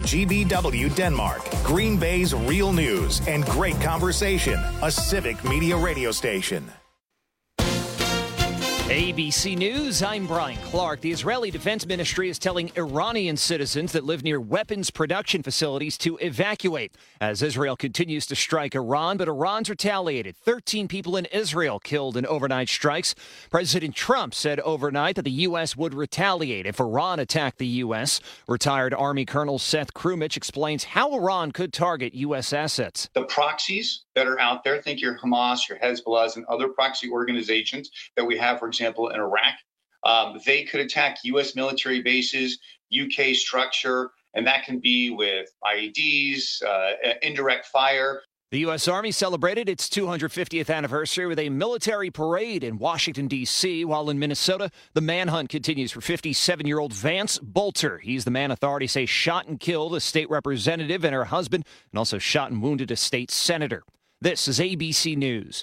GBW Denmark, Green Bay's real news and great conversation, a Civic Media radio station. ABC News, I'm Brian Clark. The Israeli Defense Ministry is telling Iranian citizens that live near weapons production facilities to evacuate as Israel continues to strike Iran, but Iran's retaliated. 13 people in Israel killed in overnight strikes. President Trump said overnight that the U.S. would retaliate if Iran attacked the U.S. Retired Army Colonel Seth Krumich explains how Iran could target U.S. assets. The proxies that are out there, think your Hamas, your Hezbollah, and other proxy organizations that we have, for example, in Iraq. They could attack U.S. military bases, UK structure, and that can be with IEDs, indirect fire. The U.S. Army celebrated its 250th anniversary with a military parade in Washington, D.C., while in Minnesota, the manhunt continues for 57-year-old Vance Bolter. He's the man authorities say shot and killed a state representative and her husband, and also shot and wounded a state senator. This is ABC News.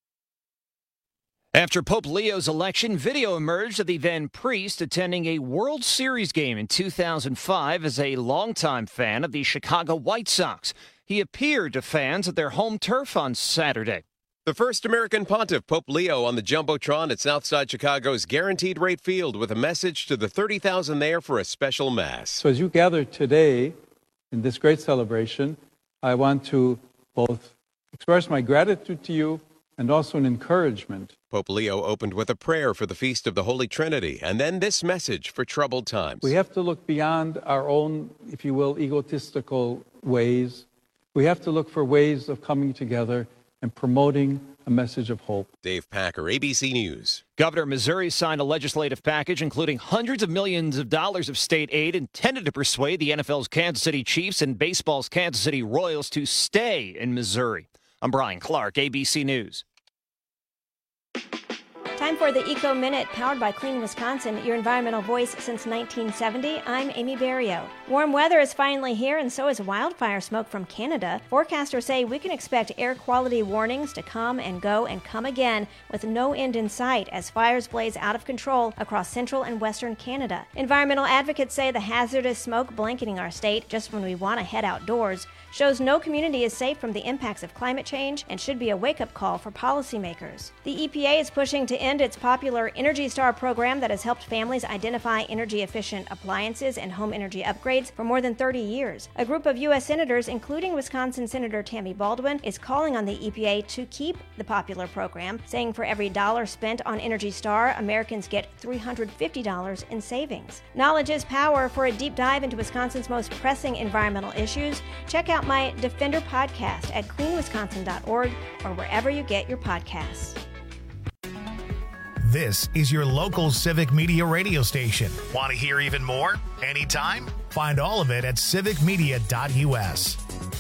After Pope Leo's election, video emerged of the then priest attending a World Series game in 2005 as a longtime fan of the Chicago White Sox. He appeared to fans at their home turf on Saturday. The first American pontiff, Pope Leo, on the Jumbotron at Southside Chicago's Guaranteed Rate Field with a message to the 30,000 there for a special mass. So as you gather today in this great celebration, I want to both express my gratitude to you and also an encouragement. Pope Leo opened with a prayer for the Feast of the Holy Trinity and then this message for troubled times. We have to look beyond our own, if you will, egotistical ways. We have to look for ways of coming together and promoting a message of hope. Dave Packer, ABC News. Governor of Missouri signed a legislative package including hundreds of millions of dollars of state aid intended to persuade the NFL's Kansas City Chiefs and baseball's Kansas City Royals to stay in Missouri. I'm Brian Clark, ABC News. Time for the Eco Minute, powered by Clean Wisconsin, your environmental voice since 1970. I'm Amy Barrio. Warm weather is finally here, and so is wildfire smoke from Canada. Forecasters say we can expect air quality warnings to come and go and come again with no end in sight as fires blaze out of control across central and western Canada. Environmental advocates say the hazardous smoke blanketing our state just when we want to head outdoors shows no community is safe from the impacts of climate change and should be a wake-up call for policymakers. The EPA is pushing to end its popular Energy Star program that has helped families identify energy-efficient appliances and home energy upgrades for more than 30 years. A group of U.S. senators, including Wisconsin Senator Tammy Baldwin, is calling on the EPA to keep the popular program, saying for every dollar spent on Energy Star, Americans get $350 in savings. Knowledge is power. For a deep dive into Wisconsin's most pressing environmental issues, check out my Defender podcast at cleanwisconsin.org or wherever you get your podcasts. This is your local Civic Media radio station. Want to hear even more? Anytime? Find all of it at civicmedia.us.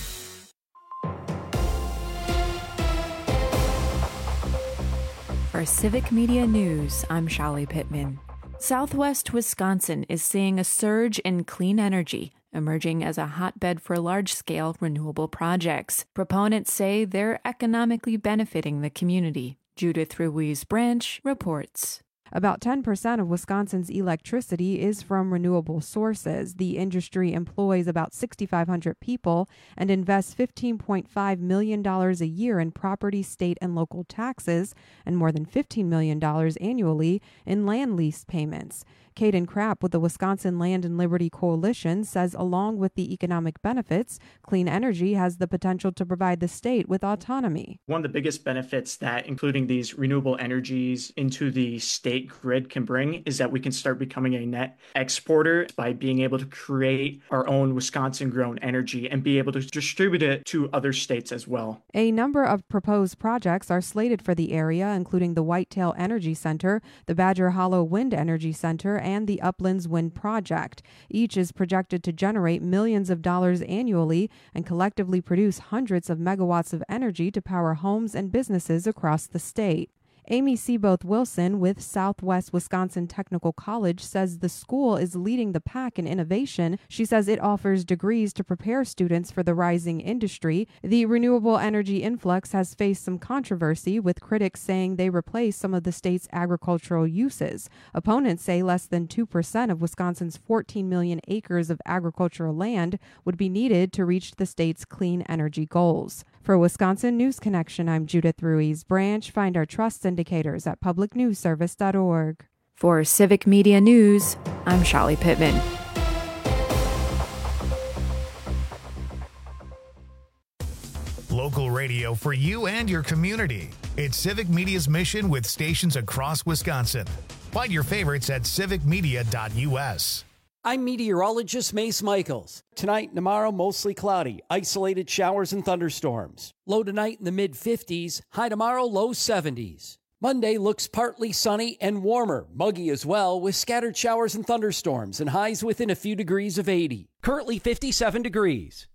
For Civic Media News, I'm Shali Pittman. Southwest Wisconsin is seeing a surge in clean energy, emerging as a hotbed for large-scale renewable projects. Proponents say they're economically benefiting the community. Judith Ruiz-Branch reports. About 10% of Wisconsin's electricity is from renewable sources. The industry employs about 6,500 people and invests $15.5 million a year in property, state, and local taxes, and more than $15 million annually in land lease payments. Caden Krapp with the Wisconsin Land and Liberty Coalition says along with the economic benefits, clean energy has the potential to provide the state with autonomy. One of the biggest benefits that including these renewable energies into the state grid can bring is that we can start becoming a net exporter by being able to create our own Wisconsin-grown energy and be able to distribute it to other states as well. A number of proposed projects are slated for the area, including the Whitetail Energy Center, the Badger Hollow Wind Energy Center, and the Uplands Wind Project. Each is projected to generate millions of dollars annually and collectively produce hundreds of megawatts of energy to power homes and businesses across the state. Amy Seaboth Wilson with Southwest Wisconsin Technical College says the school is leading the pack in innovation. She says it offers degrees to prepare students for the rising industry. The renewable energy influx has faced some controversy, with critics saying they replace some of the state's agricultural uses. Opponents say less than 2% of Wisconsin's 14 million acres of agricultural land would be needed to reach the state's clean energy goals. For Wisconsin News Connection, I'm Judith Ruiz Branch. Find our trust indicators at publicnewsservice.org. For Civic Media News, I'm Shali Pittman. Local radio for you and your community. It's Civic Media's mission with stations across Wisconsin. Find your favorites at civicmedia.us. I'm meteorologist Mace Michaels. Tonight and tomorrow, mostly cloudy, isolated showers and thunderstorms. Low tonight in the mid-50s, high tomorrow, low 70s. Monday looks partly sunny and warmer, muggy as well, with scattered showers and thunderstorms and highs within a few degrees of 80. Currently 57 degrees.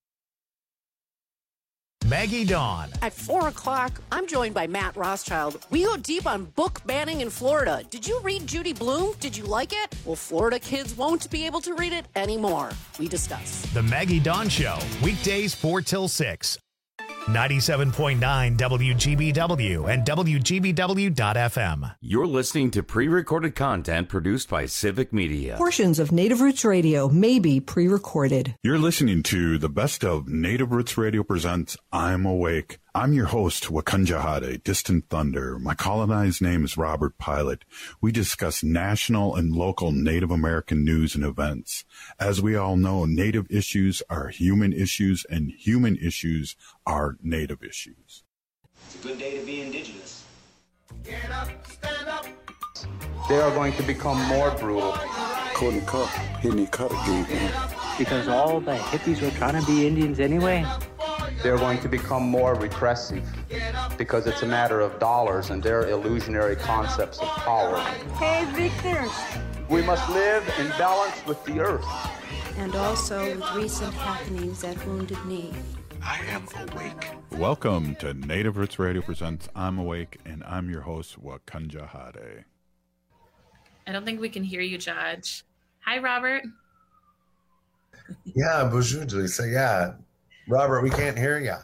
Maggie Dawn. At 4 o'clock, I'm joined by Matt Rothschild. We go deep on book banning in Florida. Did you read Judy Blume? Did you like it? Well, Florida kids won't be able to read it anymore. We discuss. The Maggie Dawn Show, weekdays 4 till 6. 97.9 WGBW and WGBW.FM. You're listening to pre-recorded content produced by Civic Media. Portions of Native Roots Radio may be pre-recorded. You're listening to the best of Native Roots Radio presents I'm Awake. I'm your host, Wakanja Hade, Distant Thunder. My colonized name is Robert Pilot. We discuss national and local Native American news and events. As we all know, Native issues are human issues, and human issues are Native issues. It's a good day to be Indigenous. Get up, stand up. They are going to become more brutal. Couldn't cut, hitting cut again. Because all the hippies were trying to be Indians anyway. They're going to become more repressive because it's a matter of dollars and their illusionary concepts of power. Hey, Victor. We must live in balance with the earth. And also with recent happenings at Wounded Knee. I am awake. Welcome to Native Roots Radio presents I'm Awake, and I'm your host, Wakanja Hade. I don't think we can hear you, Judge. Hi, Robert. Yeah, bonjour, Lisa. Yeah. Robert, we can't hear you.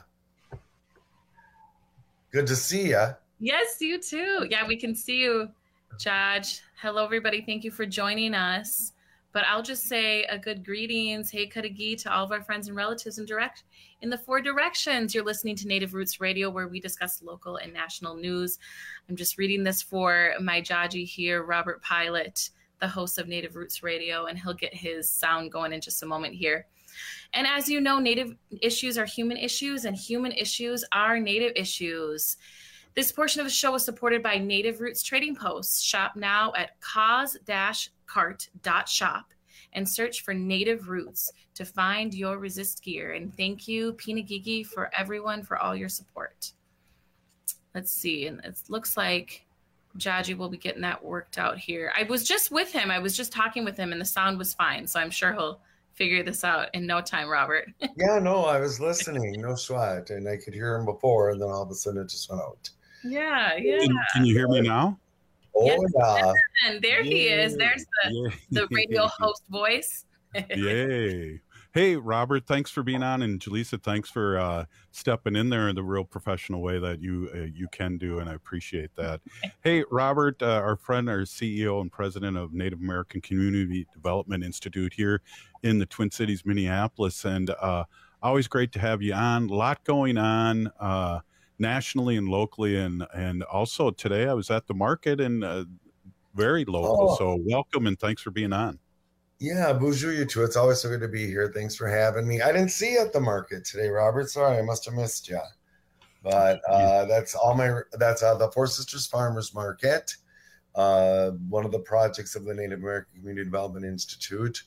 Good to see you. Yes, you too. Yeah, we can see you, Judge. Hello, everybody. Thank you for joining us. But I'll just say a good greetings. Hey, Kadagi, to all of our friends and relatives in the 4 directions. You're listening to Native Roots Radio, where we discuss local and national news. I'm just reading this for my Jaji here, Robert Pilot, the host of Native Roots Radio, and he'll get his sound going in just a moment here. And as you know, Native issues are human issues, and human issues are Native issues. This portion of the show is supported by Native Roots Trading Post. Shop now at cause-cart.shop and search for Native Roots to find your resist gear. And thank you, Pinagigi, for everyone for all your support. Let's see. And it looks like Jaji will be getting that worked out here. I was just with him. I was just talking with him, and the sound was fine. So I'm sure he'll figure this out in no time, Robert. Yeah, no, I was listening. No sweat. And I could hear him before, and then all of a sudden it just went out. Yeah. Can you hear me now? Oh, yes, yeah. And there he is. There's the radio host voice. Yay. Hey, Robert, thanks for being on. And Jaleesa, thanks for stepping in there in the real professional way that you can do, and I appreciate that. Hey, Robert, our friend, our CEO and president of Native American Community Development Institute here in the Twin Cities, Minneapolis, and always great to have you on. A lot going on nationally and locally, and also today I was at the market and very local. So welcome and thanks for being on. Yeah, bonjour you two. It's always so good to be here. Thanks for having me. I didn't see you at the market today, Robert. Sorry, I must have missed you. But that's the Four Sisters Farmers Market, one of the projects of the Native American Community Development Institute.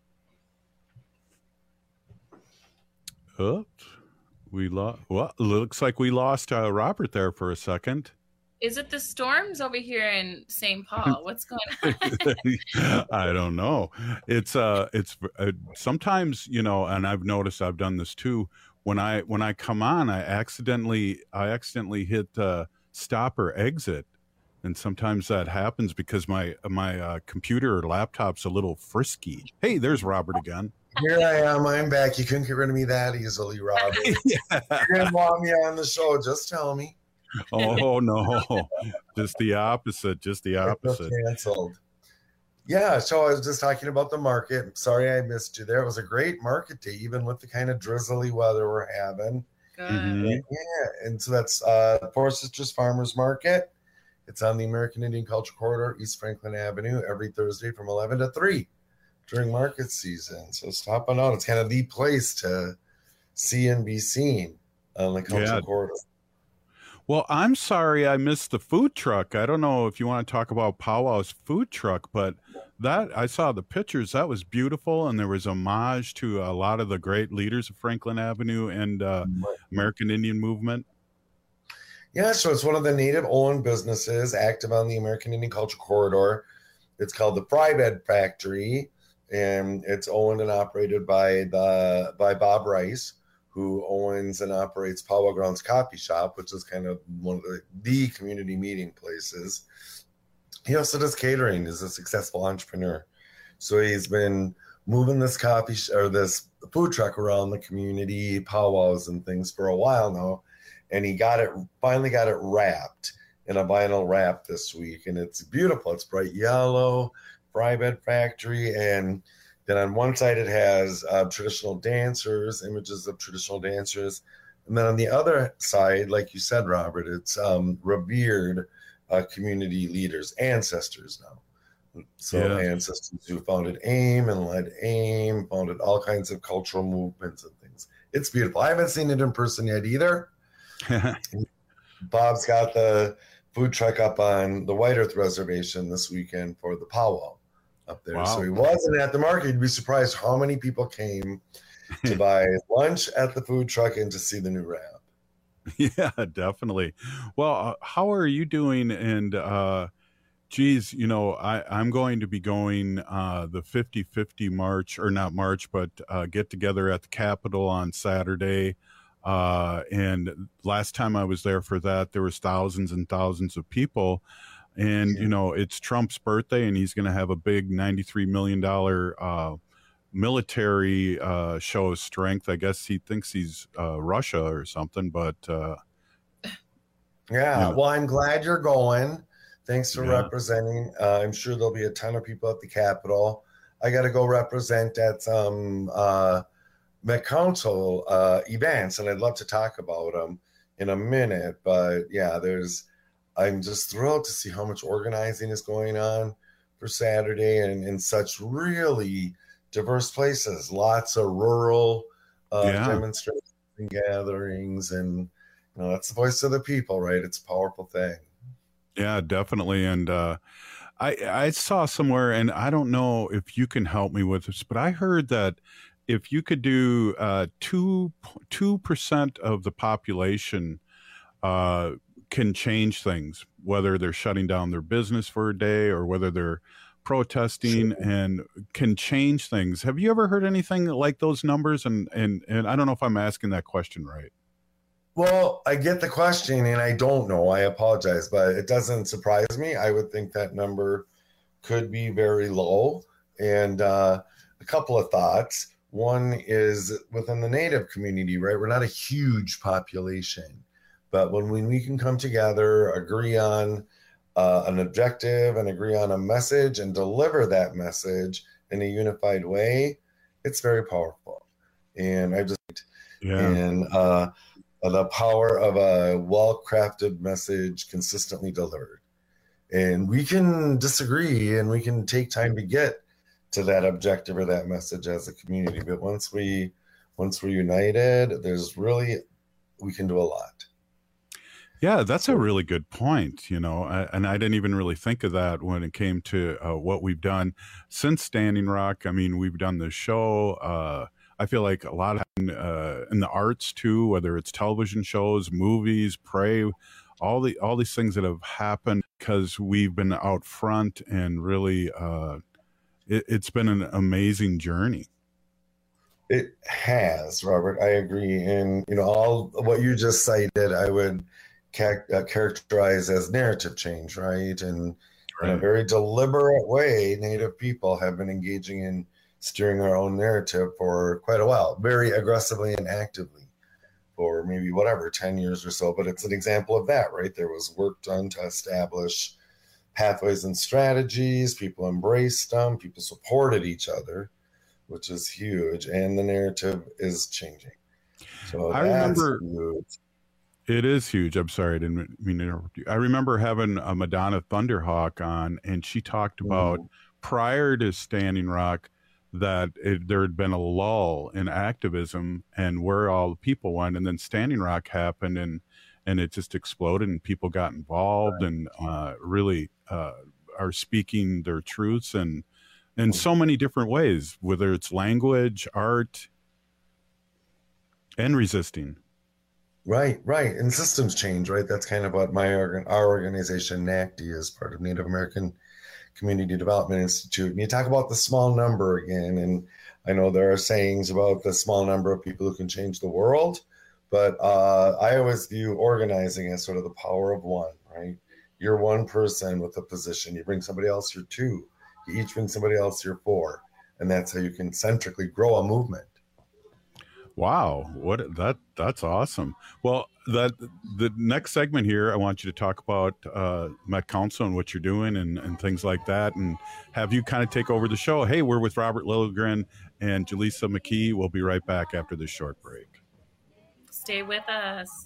Well, looks like we lost Robert there for a second. Is it the storms over here in St. Paul? What's going on? I don't know. It's sometimes, and I've noticed I've done this too. When I come on, I accidentally hit stop or exit, And sometimes that happens because my computer or laptop's a little frisky. Hey, there's Robert again. Here I am. I'm back. You couldn't get rid of me that easily, Robert. Yeah. You didn't want me on the show. Just tell me. Oh, no. Just the opposite. Canceled. Yeah, so I was just talking about the market. Sorry I missed you there. It was a great market day, even with the kind of drizzly weather we're having. Mm-hmm. Yeah, and so that's Four Sisters Farmers Market. It's on the American Indian Culture Corridor, East Franklin Avenue, every Thursday from 11 to 3 during market season. So stop on out. It's kind of the place to see and be seen on the Culture Corridor. Well, I'm sorry I missed the food truck. I don't know if you want to talk about Powwow's food truck, but that I saw the pictures. That was beautiful, and there was homage to a lot of the great leaders of Franklin Avenue and American Indian movement. Yeah, so it's one of the native-owned businesses active on the American Indian Culture Corridor. It's called the Fry Bed Factory, and it's owned and operated by Bob Rice, who owns and operates Powwow Grounds Coffee Shop, which is kind of one of the community meeting places. He also does catering. He's a successful entrepreneur. So he's been moving this this food truck around the community, powwows and things for a while now. And he finally got it wrapped in a vinyl wrap this week. And it's beautiful. It's bright yellow, Fry Bed Factory. And then on one side, it has traditional dancers, images of traditional dancers. And then on the other side, like you said, Robert, it's revered community leaders, ancestors now. So ancestors who founded AIM and led AIM, founded all kinds of cultural movements and things. It's beautiful. I haven't seen it in person yet either. Bob's got the food truck up on the White Earth Reservation this weekend for the powwow up there. Wow. So he wasn't at the market. You'd be surprised how many people came to buy lunch at the food truck and to see the new wrap. Yeah, definitely. Well, how are you doing? And geez, I'm going to be going the 50-50 march, or not march, but get together at the Capitol on Saturday. And last time I was there for that, there was thousands and thousands of people. And, it's Trump's birthday, and he's going to have a big $93 million military show of strength. I guess he thinks he's Russia or something, but well, I'm glad you're going. Thanks for representing. I'm sure there'll be a ton of people at the Capitol. I got to go represent at some Met Council events, and I'd love to talk about them in a minute. But I'm just thrilled to see how much organizing is going on for Saturday, and in such really diverse places. Lots of rural demonstrations and gatherings, and that's the voice of the people, right? It's a powerful thing. Yeah, definitely. And I saw somewhere, and I don't know if you can help me with this, but I heard that if you could do 2% of the population can change things, whether they're shutting down their business for a day or whether they're protesting, and can change things. Have you ever heard anything like those numbers? And I don't know if I'm asking that question right. Well, I get the question, and I don't know. I apologize, but it doesn't surprise me. I would think that number could be very low. And a couple of thoughts. One is within the Native community, right? We're not a huge population, but when we can come together, agree on an objective and agree on a message and deliver that message in a unified way, it's very powerful. And the power of a well-crafted message consistently delivered. And we can disagree, and we can take time to get to that objective or that message as a community. But once we're united, we can do a lot. Yeah, that's a really good point, and I didn't even really think of that when it came to what we've done since Standing Rock. I mean, we've done this show. I feel like a lot of in the arts too, whether it's television shows, movies, Pray, all these things that have happened because we've been out front, and really it's been an amazing journey. It has, Robert. I agree. And all what you just cited, I would characterized as narrative change, right? And in a very deliberate way, Native people have been engaging in steering our own narrative for quite a while, very aggressively and actively for maybe 10 years or so. But it's an example of that, right? There was work done to establish pathways and strategies. People embraced them. People supported each other, which is huge. And the narrative is changing. So I remember huge. It is huge. I'm sorry, I didn't mean to interrupt you. I remember having a Madonna Thunderhawk on, and she talked about prior to Standing Rock that there had been a lull in activism and where all the people went, and then Standing Rock happened, and it just exploded, and people got involved and really are speaking their truths and in so many different ways, whether it's language, art, and resisting. Right. And systems change, right? That's kind of what our organization, NACD, is part of Native American Community Development Institute. And you talk about the small number again, and I know there are sayings about the small number of people who can change the world, but I always view organizing as sort of the power of one, right? You're one person with a position. You bring somebody else, you're two. You each bring somebody else, you're four. And that's how you can centrically grow a movement. Wow, that's awesome. Well, the next segment here, I want you to talk about Met Council and what you're doing and things like that, and have you kind of take over the show. Hey, we're with Robert Lilligren and Jaleesa McKee. We'll be right back after this short break. Stay with us.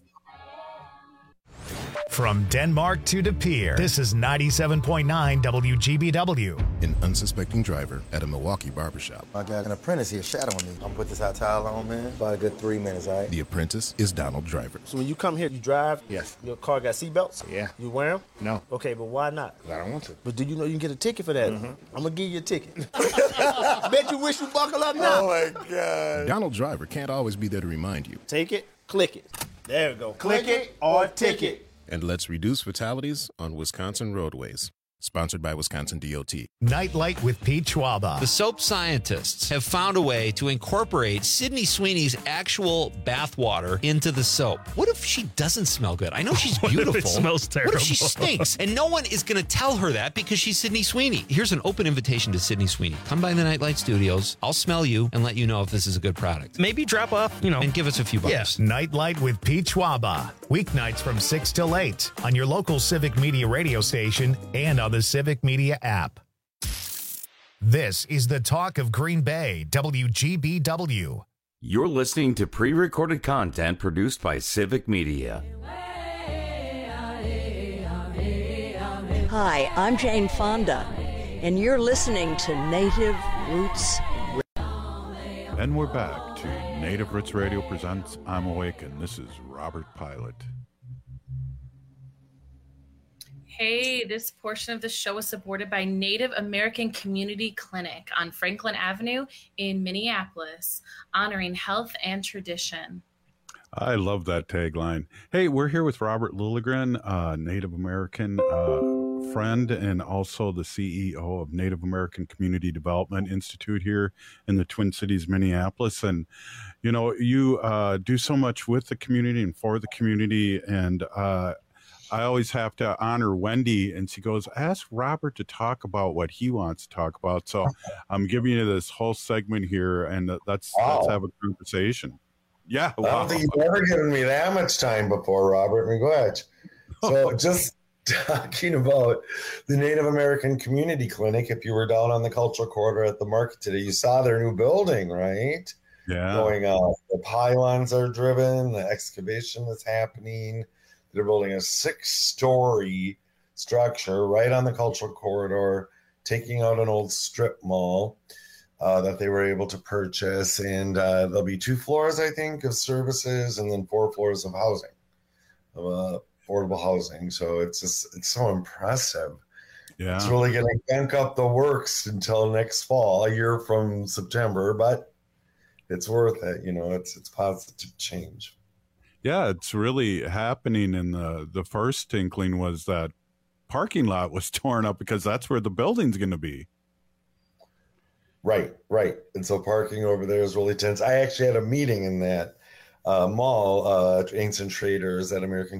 From Denmark to De Pere, this is 97.9 WGBW. An unsuspecting driver at a Milwaukee barbershop. I got an apprentice here shadowing me. I'm gonna put this hot towel on, man. About a good 3 minutes, all right? The apprentice is Donald Driver. So when you come here, you drive? Yes. Your car got seatbelts? Yeah. You wear them? No. Okay, but why not? I don't want to. But do you know you can get a ticket for that? Mm-hmm. I'm gonna give you a ticket. Bet you wish you buckle up now. Oh my God. Donald Driver can't always be there to remind you. Take it, click it. There we go. Click it or ticket. And let's reduce fatalities on Wisconsin roadways. Sponsored by Wisconsin DOT. Nightlight with Pete Schwaba. The soap scientists have found a way to incorporate Sydney Sweeney's actual bath water into the soap. What if she doesn't smell good? I know she's beautiful. What if it smells terrible? What if she stinks? And no one is going to tell her that because she's Sydney Sweeney. Here's an open invitation to Sydney Sweeney. Come by the Nightlight Studios. I'll smell you and let you know if this is a good product. Maybe drop off, and give us a few bucks. Yes. Nightlight with Pete Schwaba. Weeknights from 6 till 8 on your local Civic Media radio station and on the Civic Media app. This is the talk of Green Bay, WGBW. You're listening to pre-recorded content produced by Civic Media. Hi, I'm Jane Fonda, and you're listening to Native Roots. And we're back to Native Roots Radio presents I'm Awake, and this is Robert Pilot. Hey, this portion of the show is supported by Native American Community Clinic on Franklin Avenue in Minneapolis, honoring health and tradition. I love that tagline. Hey, we're here with Robert Lilligren, Native American friend and also the CEO of Native American Community Development Institute here in the Twin Cities, Minneapolis. And, you know, you do so much with the community and for the community. And I always have to honor Wendy, and she goes, ask Robert to talk about what he wants to talk about. So I'm giving you this whole segment here, and let's have a conversation. Yeah. I don't think you've ever given me that much time before, Robert. I mean, go ahead. So just talking about the Native American Community Clinic, if you were down on the Cultural Corridor at the market today, you saw their new building, right? Yeah. Going up. The pylons are driven, the excavation is happening. They're building a 6-story structure right on the Cultural Corridor, taking out an old strip mall that they were able to purchase. And there'll be 2 floors, I think, of services and then 4 floors of housing, affordable housing. So it's so impressive. Yeah. It's really going to yank up the works until next fall, a year from September, but it's worth it. You know, it's positive change. Yeah, it's really happening. And the first inkling was that parking lot was torn up because that's where the building's going to be. Right. And so parking over there is really tense. I actually had a meeting in that mall, ancient traders at American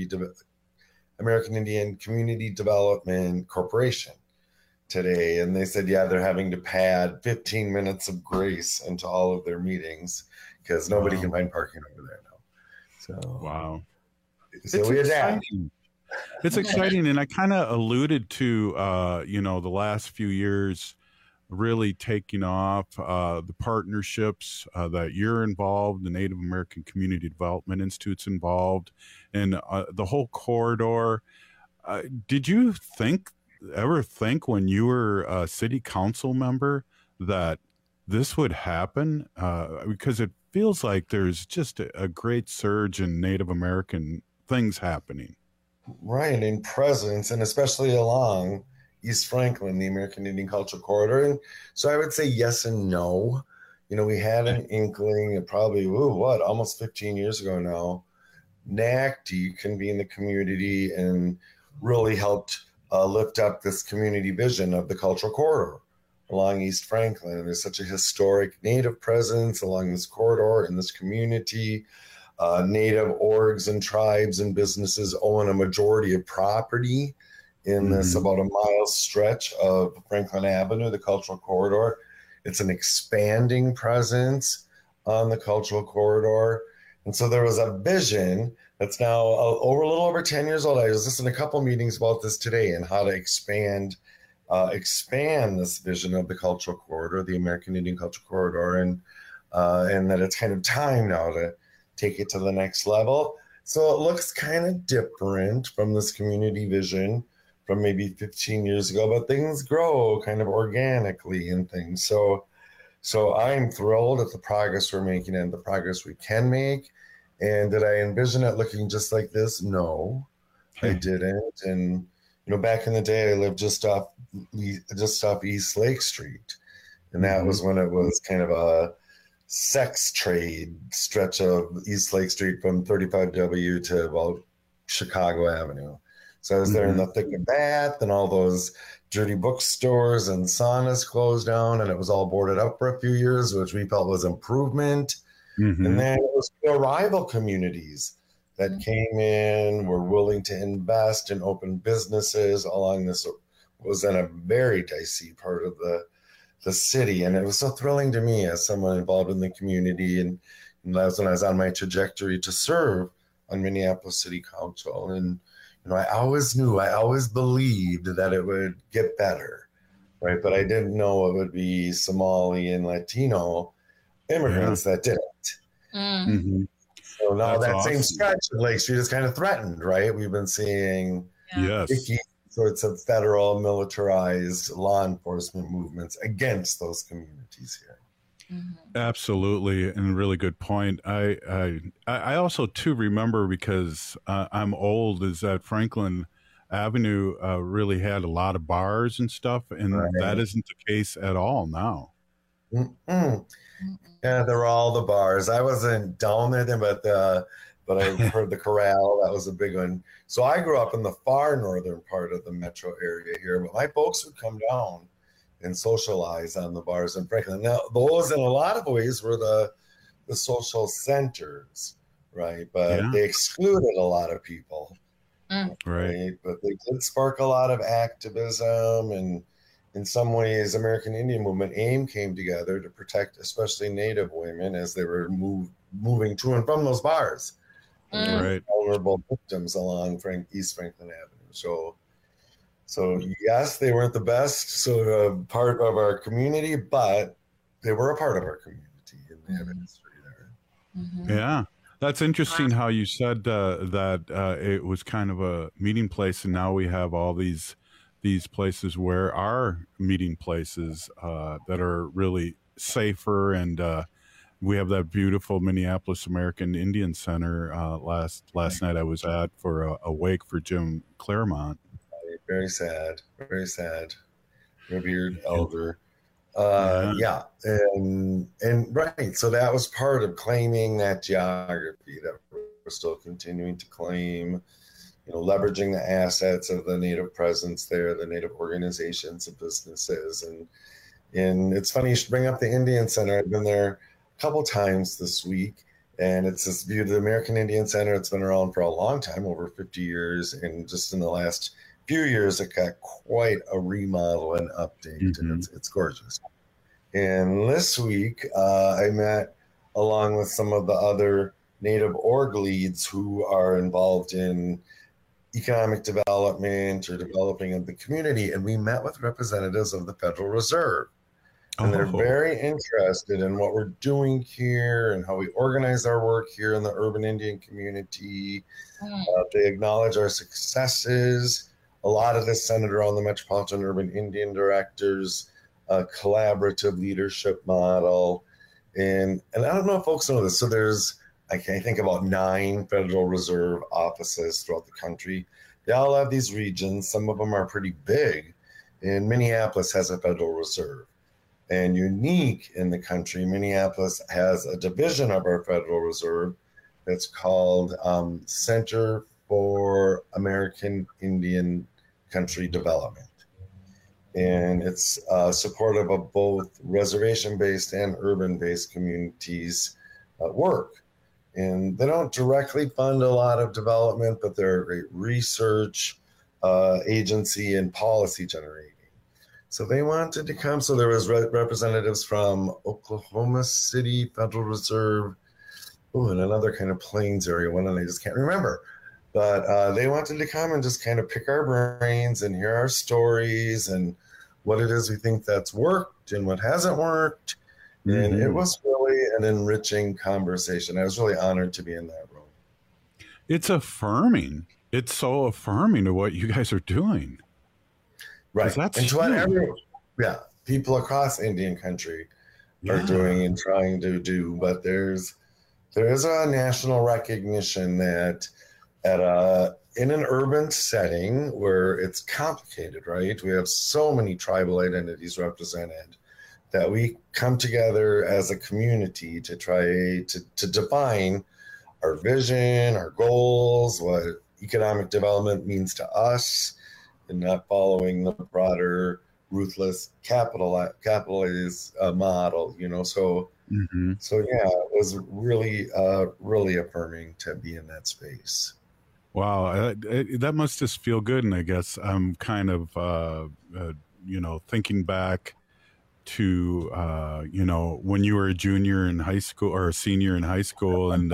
Indian Community Development Corporation today. And they said, yeah, they're having to pad 15 minutes of grace into all of their meetings because nobody can find parking over there now. So, wow. So we adapt. It's exciting. And I kind of alluded to, the last few years really taking off, the partnerships that you're involved, the Native American Community Development Institute's involved, and the whole corridor. Did you ever think when you were a city council member that this would happen? Because it feels like there's just a great surge in Native American things happening. Right, in presence, and especially along East Franklin, the American Indian Cultural Corridor. And so I would say yes and no. We had an inkling, probably, almost 15 years ago now. NACD convened the community and really helped lift up this community vision of the cultural corridor along East Franklin. There's such a historic Native presence along this corridor in this community. Native orgs and tribes and businesses own a majority of property in this about a mile stretch of Franklin Avenue, the cultural corridor. It's an expanding presence on the cultural corridor. And so there was a vision that's now a little over 10 years old. I was listening to a couple meetings about this today and how to expand this vision of the cultural corridor, the American Indian Cultural Corridor, and that it's kind of time now to take it to the next level. So it looks kind of different from this community vision from maybe 15 years ago, but things grow kind of organically and things. So I'm thrilled at the progress we're making and the progress we can make. And did I envision it looking just like this? No, I didn't. And, back in the day, I lived just off East Lake Street. And that was when it was kind of a sex trade stretch of East Lake Street from 35W to about Chicago Avenue. So I was there in the thick of that, and all those dirty bookstores and saunas closed down, and it was all boarded up for a few years, which we felt was improvement. And then it was rival communities that came in, were willing to invest and open businesses along this, was in a very dicey part of the city. And it was so thrilling to me as someone involved in the community. And that was when I was on my trajectory to serve on Minneapolis City Council. And I always believed that it would get better, right? But I didn't know it would be Somali and Latino immigrants that did it. So now that's same stretch of Lake Street is kind of threatened, right? We've been seeing sorts of federal militarized law enforcement movements against those communities here. Absolutely, and really good point. I also too remember, because I'm old, is that Franklin Avenue really had a lot of bars and stuff, and that isn't the case at all now. Yeah, they're all the bars. I wasn't down there then, but I heard the Corral. That was a big one. So I grew up in the far northern part of the metro area here, but my folks would come down and socialize on the bars in Franklin. Now, those in a lot of ways were the social centers, right? But they excluded a lot of people, right? But they did spark a lot of activism, and in some ways, American Indian Movement, AIM, came together to protect especially Native women as they were moving to and from those bars. Vulnerable victims along East Franklin Avenue. So yes, they weren't the best sort of part of our community, but they were a part of our community, and they have a history there. Yeah, that's interesting how you said that it was kind of a meeting place, and now we have all these places where our meeting places that are really safer, and we have that beautiful Minneapolis American Indian Center. Last night I was at for a wake for Jim Claremont. Very sad, revered elder. And right. So that was part of claiming that geography that we're still continuing to claim. Leveraging the assets of the Native presence there, the Native organizations and businesses. And it's funny you should bring up the Indian Center. I've been there a couple times this week, And it's this view to the American Indian Center. It's been around for a long time, over 50 years. And just in the last few years, it got quite a remodel and update. And it's gorgeous. And this week, I met along with some of the other Native org leads who are involved in economic development or developing of the community. And we met with representatives of the Federal Reserve. And they're very interested in what we're doing here and how we organize our work here in the urban Indian community. They acknowledge our successes. A lot of this centered around the Metropolitan Urban Indian Directors collaborative leadership model. And I don't know if folks know this. So there's, I think, about 9 Federal Reserve offices throughout the country. They all have these regions. Some of them are pretty big. And Minneapolis has a Federal Reserve. And unique in the country, Minneapolis has a division of our Federal Reserve that's called Center for American Indian Country Development. And it's supportive of both reservation-based and urban-based communities' work. And they don't directly fund a lot of development, but they're a great research agency and policy generating. So they wanted to come. So there was representatives from Oklahoma City Federal Reserve, and another kind of Plains area one, and I just can't remember. But they wanted to come and just kind of pick our brains and hear our stories and what it is we think that's worked and what hasn't worked. And it was really an enriching conversation. I was really honored to be in that room. It's affirming. It's so affirming to what you guys are doing. Right. That's and to what people across Indian country are doing and trying to do. But there is a national recognition that in an urban setting where it's complicated, right? We have so many tribal identities represented that we come together as a community to try to define our vision, our goals, what economic development means to us, and not following the broader ruthless capitalist model, So, so yeah, it was really, really affirming to be in that space. Wow, that must just feel good. And I guess I'm kind of, thinking back to, when you were a junior in high school or a senior in high school, and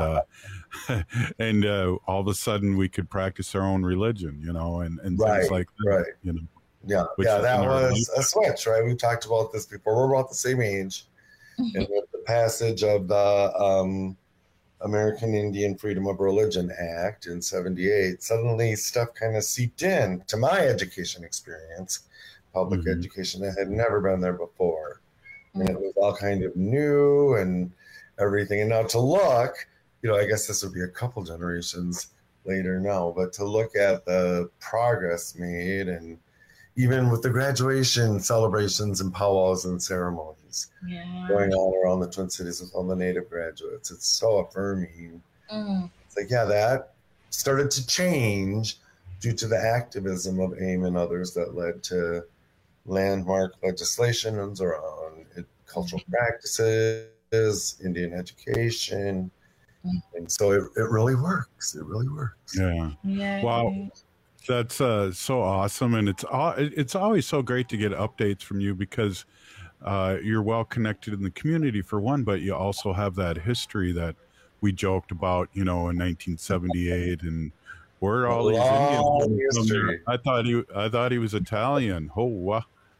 and all of a sudden we could practice our own religion, and things like that, Yeah, that was a switch, right? We talked about this before. We're about the same age. And with the passage of the American Indian Freedom of Religion Act in 78, suddenly stuff kind of seeped in to my education experience, public education that had never been there before. And it was all kind of new and everything. And now to look, I guess this would be a couple generations later now, but to look at the progress made, and even with the graduation celebrations and powwows and ceremonies going on around the Twin Cities with all the Native graduates, it's so affirming. It's like, that started to change due to the activism of AIM and others that led to landmark legislations around cultural practices, Indian education. And so it really works. It really works. Yeah. Wow. That's so awesome. And it's always so great to get updates from you because you're well connected in the community for one, but you also have that history that we joked about, in 1978 and where all these Indians from there. I thought he was Italian. Oh, wow.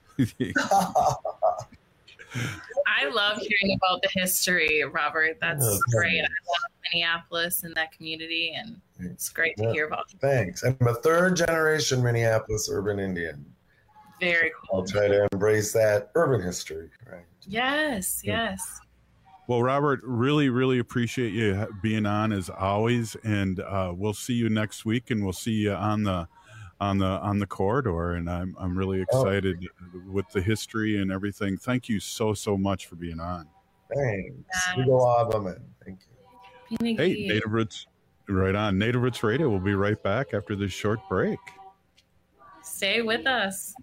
I love hearing about the history, Robert. That's great. I love Minneapolis and that community, and it's great to hear about. Thanks. I'm a third generation Minneapolis urban Indian. Very cool. I'll try to embrace that urban history. Right. Yes. Well, Robert, really, really appreciate you being on as always, and we'll see you next week, and we'll see you on the corridor, and I'm really excited with the history and everything. Thank you so much for being on. Thanks. Thank you. Hey, Native Roots, right on. Native Roots Radio. We'll be right back after this short break. Stay with us.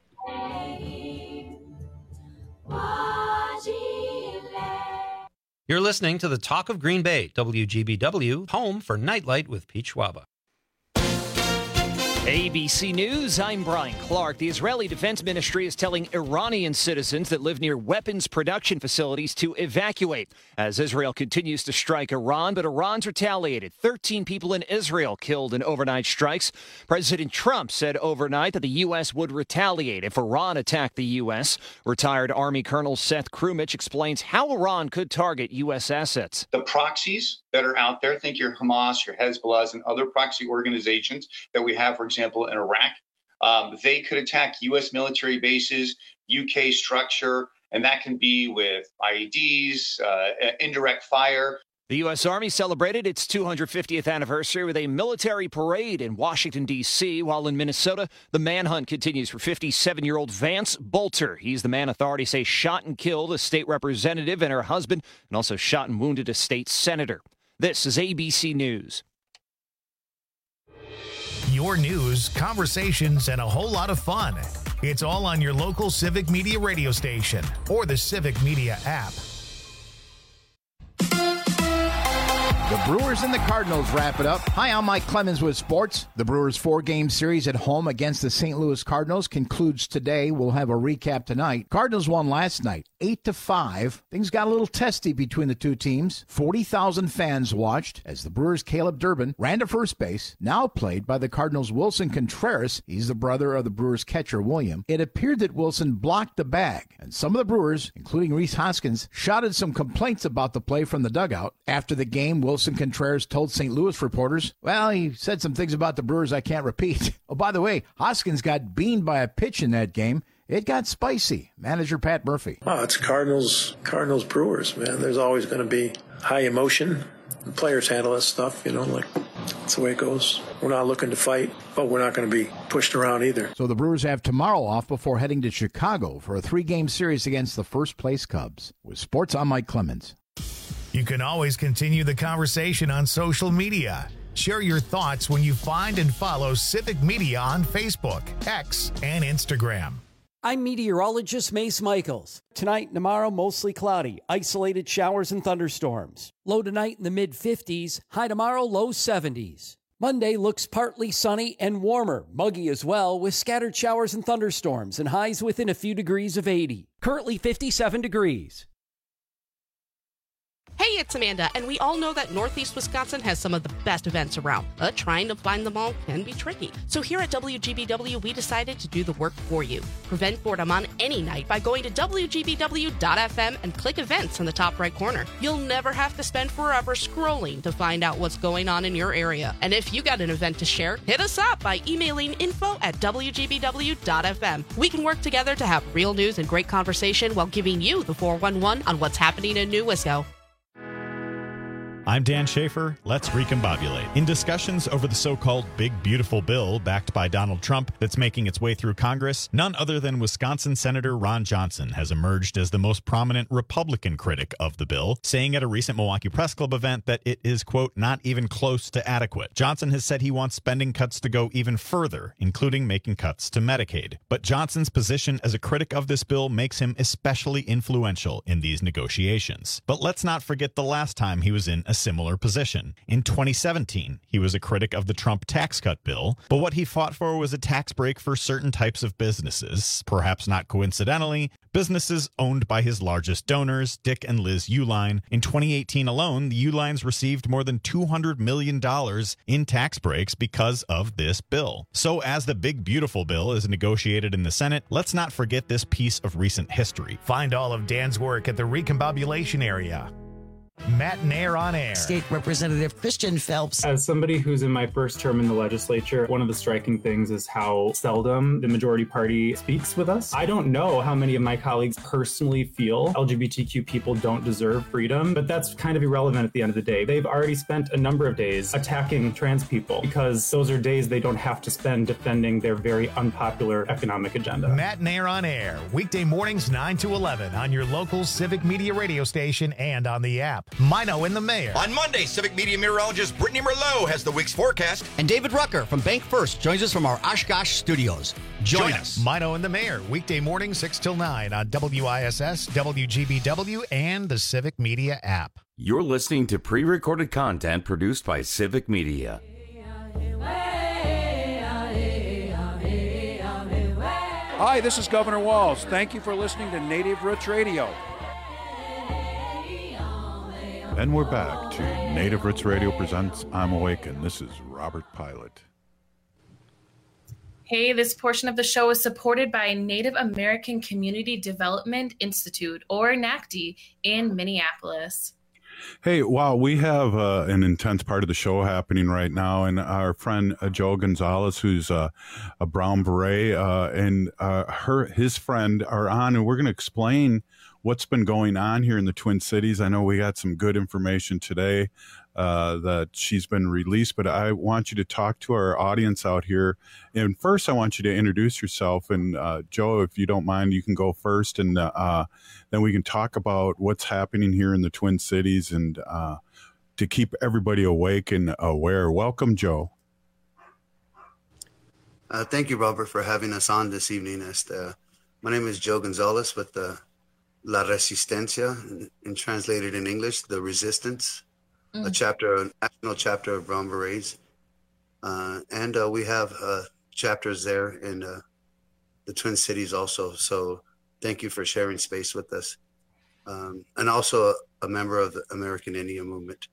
You're listening to the Talk of Green Bay, WGBW, home for Nightlight with Pete Schwaba. ABC News, I'm Brian Clark. The Israeli Defense Ministry is telling Iranian citizens that live near weapons production facilities to evacuate as Israel continues to strike Iran, but Iran's retaliated. 13 people in Israel killed in overnight strikes. President Trump said overnight that the U.S. would retaliate if Iran attacked the U.S. Retired Army Colonel Seth Krumich explains how Iran could target U.S. assets. The proxies that are out there, think your Hamas, your Hezbollah, and other proxy organizations that we have, for example, in Iraq, they could attack U.S. military bases, UK structure, and that can be with IEDs, indirect fire. The U.S. Army celebrated its 250th anniversary with a military parade in Washington, D.C., while in Minnesota, the manhunt continues for 57-year-old Vance Bolter. He's the man authorities say shot and killed a state representative and her husband, and also shot and wounded a state senator. This is ABC News. Your news, conversations, and a whole lot of fun. It's all on your local Civic Media radio station or the Civic Media app. The Brewers and the Cardinals wrap it up. Hi, I'm Mike Clemens with sports. The Brewers' 4-game series at home against the St. Louis Cardinals concludes today. We'll have a recap tonight. Cardinals won last night, 8-5. Things got a little testy between the two teams. 40,000 fans watched as the Brewers' Caleb Durbin ran to first base, now played by the Cardinals' Wilson Contreras. He's the brother of the Brewers' catcher, William. It appeared that Wilson blocked the bag, and some of the Brewers, including Rhys Hoskins, shouted some complaints about the play from the dugout. After the game, Wilson Contreras told St. Louis reporters, well, he said some things about the Brewers I can't repeat. Oh, by the way, Hoskins got beaned by a pitch in that game. It got spicy. Manager Pat Murphy. Oh, it's Cardinals Brewers, man. There's always going to be high emotion. The players handle that stuff, like that's the way it goes. We're not looking to fight, but we're not going to be pushed around either. So the Brewers have tomorrow off before heading to Chicago for a 3-game series against the first-place Cubs. With sports, I'm Mike Clemens. You can always continue the conversation on social media. Share your thoughts when you find and follow Civic Media on Facebook, X, and Instagram. I'm meteorologist Mace Michaels. Tonight and tomorrow, mostly cloudy, isolated showers and thunderstorms. Low tonight in the mid-50s, high tomorrow, low 70s. Monday looks partly sunny and warmer, muggy as well, with scattered showers and thunderstorms and highs within a few degrees of 80. Currently 57 degrees. Hey, it's Amanda, and we all know that Northeast Wisconsin has some of the best events around, but trying to find them all can be tricky. So here at WGBW, we decided to do the work for you. Prevent boredom on any night by going to WGBW.FM and click events in the top right corner. You'll never have to spend forever scrolling to find out what's going on in your area. And if you got an event to share, hit us up by emailing info@WGBW.FM. We can work together to have real news and great conversation while giving you the 411 on what's happening in New Wisco. I'm Dan Schaefer. Let's recombobulate. In discussions over the so-called Big Beautiful Bill backed by Donald Trump that's making its way through Congress, none other than Wisconsin Senator Ron Johnson has emerged as the most prominent Republican critic of the bill, saying at a recent Milwaukee Press Club event that it is, quote, not even close to adequate. Johnson has said he wants spending cuts to go even further, including making cuts to Medicaid. But Johnson's position as a critic of this bill makes him especially influential in these negotiations. But let's not forget the last time he was in a similar position. In 2017, he was a critic of the Trump tax cut bill, but what he fought for was a tax break for certain types of businesses. Perhaps not coincidentally, businesses owned by his largest donors, Dick and Liz Uihlein. In 2018 alone, the Uihleins received more than $200 million in tax breaks because of this bill. So as the Big Beautiful Bill is negotiated in the Senate, let's not forget this piece of recent history. Find all of Dan's work at the Recombobulation area. Matt Nair on air. State Representative Christian Phelps. As somebody who's in my first term in the legislature, one of the striking things is how seldom the majority party speaks with us. I don't know how many of my colleagues personally feel LGBTQ people don't deserve freedom, but that's kind of irrelevant at the end of the day. They've already spent a number of days attacking trans people because those are days they don't have to spend defending their very unpopular economic agenda. Matt Nair on air, weekday mornings 9 to 11 on your local Civic Media radio station and on the app. Mino and the Mayor. On Monday, Civic Media meteorologist Brittany Merlot has the week's forecast. And David Rucker from Bank First joins us from our Oshkosh studios. Join us. Mino and the Mayor, weekday morning 6 till 9 on WISS, WGBW, and the Civic Media app. You're listening to pre-recorded content produced by Civic Media. Hi, this is Governor Walz. Thank you for listening to Native Roots Radio. And we're back to Native Roots Radio presents I'm Awakened. This is Robert Pilot. Hey, this portion of the show is supported by Native American Community Development Institute, or NACD, in Minneapolis. Hey, wow, we have an intense part of the show happening right now, and our friend Joe Gonzalez, who's a Brown Beret, and his friend are on, and we're going to explain what's been going on here in the Twin Cities. I know we got some good information today that she's been released, but I want you to talk to our audience out here. And first, I want you to introduce yourself. And Joe, if you don't mind, you can go first, and then we can talk about what's happening here in the Twin Cities and to keep everybody awake and aware. Welcome, Joe. Thank you, Robert, for having us on this evening. My name is Joe Gonzalez with La Resistencia, and translated in English, The Resistance, a national chapter of Brown Berets. And we have chapters there in the Twin Cities also. So thank you for sharing space with us. And also a member of the American Indian Movement.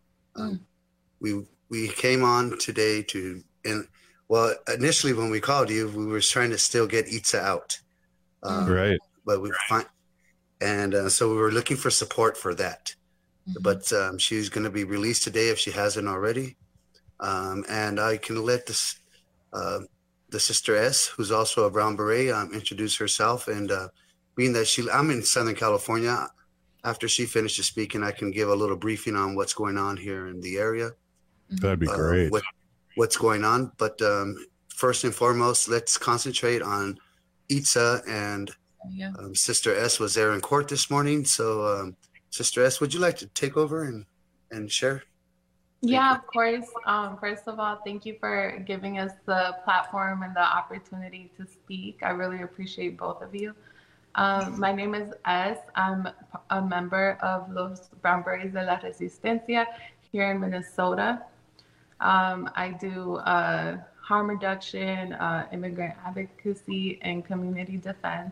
We came on today initially when we called you, we were trying to still get Itza out. Right. But so we were looking for support for that. Mm-hmm. But she's going to be released today if she hasn't already. And I can let the Sister S, who's also a Brown Beret, introduce herself. And being that I'm in Southern California, after she finishes speaking, I can give a little briefing on what's going on here in the area. That'd be great. What's going on. But first and foremost, let's concentrate on Itza, and Sister S was there in court this morning. So Sister S, would you like to take over and share? Yeah, of course. First of all, thank you for giving us the platform and the opportunity to speak. I really appreciate both of you. My name is S. I'm a member of Los Brown Berets de la Resistencia here in Minnesota. I do harm reduction, immigrant advocacy, and community defense.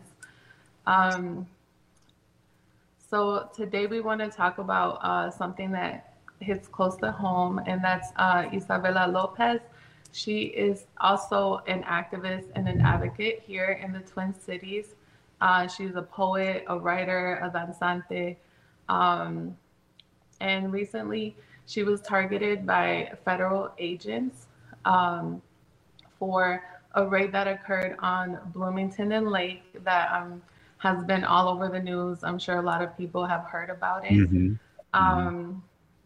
So today we want to talk about something that hits close to home, and that's Isabela Lopez. She is also an activist and an advocate here in the Twin Cities. She's a poet, a writer, a danzante, and recently she was targeted by federal agents for a raid that occurred on Bloomington and Lake that has been all over the news. I'm sure a lot of people have heard about it. Mm-hmm.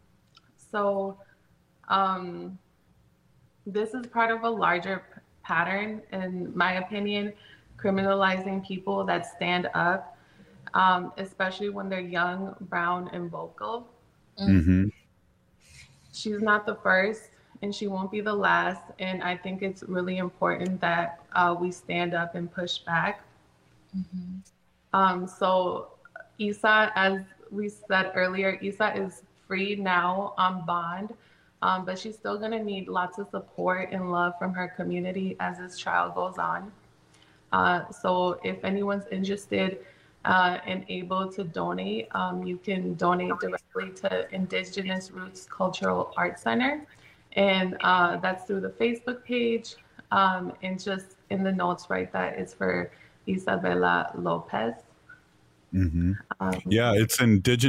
This is part of a larger pattern, in my opinion, criminalizing people that stand up, especially when they're young, brown, and vocal. Mm-hmm. She's not the first, and she won't be the last. And I think it's really important that we stand up and push back. Mm-hmm. So Isa, as we said earlier, Isa is free now on bond, but she's still going to need lots of support and love from her community as this trial goes on. So if anyone's interested and able to donate, you can donate directly to Indigenous Roots Cultural Arts Center. And that's through the Facebook page. And just in the notes, write that it's for Isabela Lopez. Mm-hmm. Yeah, it's